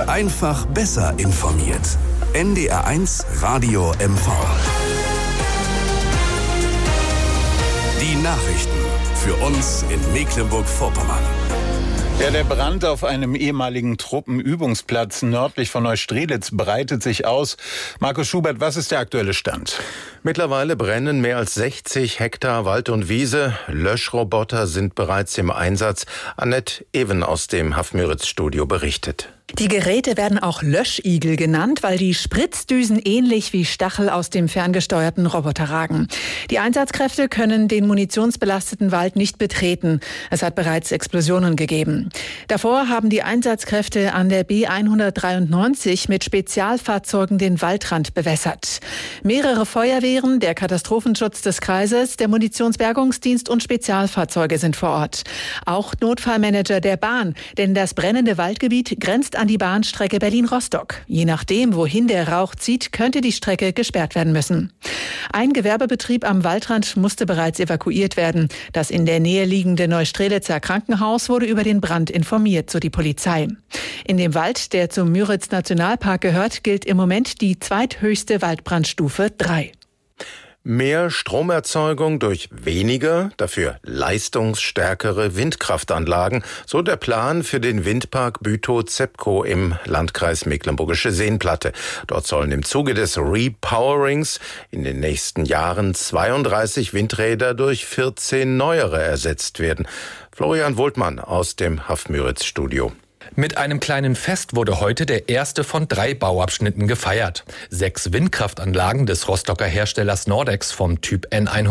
Einfach besser informiert. NDR1 Radio MV. Die Nachrichten für uns in Mecklenburg-Vorpommern. Ja, der Brand auf einem ehemaligen Truppenübungsplatz nördlich von Neustrelitz breitet sich aus. Markus Schubert, was ist der aktuelle Stand? Mittlerweile brennen mehr als 60 Hektar Wald und Wiese. Löschroboter sind bereits im Einsatz. Annette Even aus dem Haff-Müritz-Studio berichtet. Die Geräte werden auch Löschigel genannt, weil die Spritzdüsen ähnlich wie Stachel aus dem ferngesteuerten Roboter ragen. Die Einsatzkräfte können den munitionsbelasteten Wald nicht betreten. Es hat bereits Explosionen gegeben. Davor haben die Einsatzkräfte an der B193 mit Spezialfahrzeugen den Waldrand bewässert. Mehrere Feuerwehren, der Katastrophenschutz des Kreises, der Munitionsbergungsdienst und Spezialfahrzeuge sind vor Ort. Auch Notfallmanager der Bahn, denn das brennende Waldgebiet grenzt an die Bahnstrecke Berlin-Rostock. Je nachdem, wohin der Rauch zieht, könnte die Strecke gesperrt werden müssen. Ein Gewerbebetrieb am Waldrand musste bereits evakuiert werden. Das in der Nähe liegende Neustrelitzer Krankenhaus wurde über den Brand informiert, so die Polizei. In dem Wald, der zum Müritz-Nationalpark gehört, gilt im Moment die zweithöchste Waldbrandstufe 3. Mehr Stromerzeugung durch weniger, dafür leistungsstärkere Windkraftanlagen, so der Plan für den Windpark Bütow-Zepkow im Landkreis Mecklenburgische Seenplatte. Dort sollen im Zuge des Repowerings in den nächsten Jahren 32 Windräder durch 14 neuere ersetzt werden. Florian Wohltmann aus dem Haff-Müritz-Studio. Mit einem kleinen Fest wurde heute der erste von 3 Bauabschnitten gefeiert. 6 Windkraftanlagen des Rostocker Herstellers Nordex vom Typ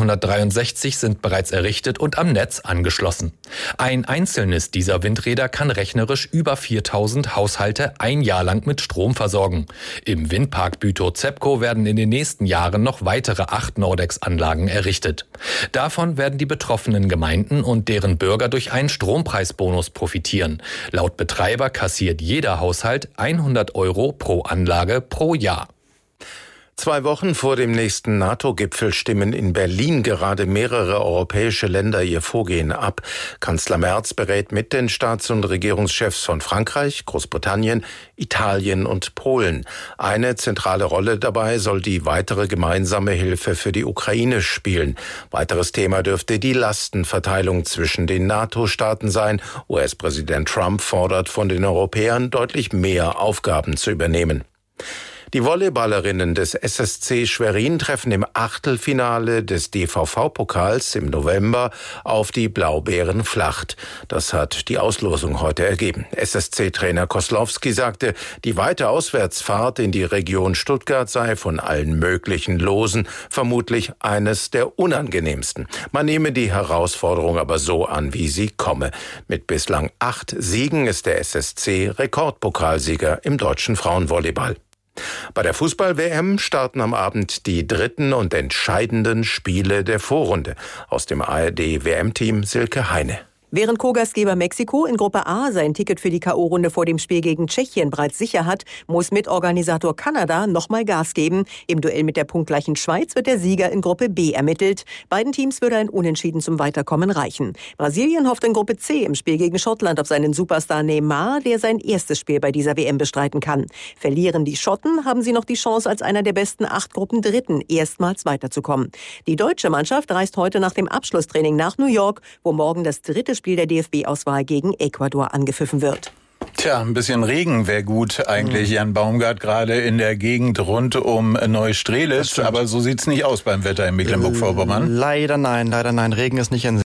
N163 sind bereits errichtet und am Netz angeschlossen. Ein einzelnes dieser Windräder kann rechnerisch über 4000 Haushalte ein Jahr lang mit Strom versorgen. Im Windpark Bütow-Zepkow werden in den nächsten Jahren noch weitere 8 Nordex-Anlagen errichtet. Davon werden die betroffenen Gemeinden und deren Bürger durch einen Strompreisbonus profitieren. Laut Betreiber kassiert jeder Haushalt 100 € pro Anlage pro Jahr. 2 Wochen vor dem nächsten NATO-Gipfel stimmen in Berlin gerade mehrere europäische Länder ihr Vorgehen ab. Kanzler Merz berät mit den Staats- und Regierungschefs von Frankreich, Großbritannien, Italien und Polen. Eine zentrale Rolle dabei soll die weitere gemeinsame Hilfe für die Ukraine spielen. Weiteres Thema dürfte die Lastenverteilung zwischen den NATO-Staaten sein. US-Präsident Trump fordert von den Europäern, deutlich mehr Aufgaben zu übernehmen. Die Volleyballerinnen des SSC Schwerin treffen im Achtelfinale des DVV-Pokals im November auf die Blaubeeren Flacht. Das hat die Auslosung heute ergeben. SSC-Trainer Koslowski sagte, die weite Auswärtsfahrt in die Region Stuttgart sei von allen möglichen Losen vermutlich eines der unangenehmsten. Man nehme die Herausforderung aber so an, wie sie komme. Mit bislang 8 Siegen ist der SSC Rekordpokalsieger im deutschen Frauenvolleyball. Bei der Fußball-WM starten am Abend die dritten und entscheidenden Spiele der Vorrunde. Aus dem ARD-WM-Team Silke Heine. Während Co-Gastgeber Mexiko in Gruppe A sein Ticket für die K.O.-Runde vor dem Spiel gegen Tschechien bereits sicher hat, muss Mitorganisator Kanada nochmal Gas geben. Im Duell mit der punktgleichen Schweiz wird der Sieger in Gruppe B ermittelt. Beiden Teams würde ein Unentschieden zum Weiterkommen reichen. Brasilien hofft in Gruppe C im Spiel gegen Schottland auf seinen Superstar Neymar, der sein erstes Spiel bei dieser WM bestreiten kann. Verlieren die Schotten, haben sie noch die Chance, als einer der besten 8 Gruppendritten erstmals weiterzukommen. Die deutsche Mannschaft reist heute nach dem Abschlusstraining nach New York, wo morgen das dritte Spiel der DFB-Auswahl gegen Ecuador angepfiffen wird. Tja, ein bisschen Regen wäre gut eigentlich, Jan Baumgart, gerade in der Gegend rund um Neustrelitz. Aber so sieht's nicht aus beim Wetter in Mecklenburg-Vorpommern. Leider nein. Regen ist nicht in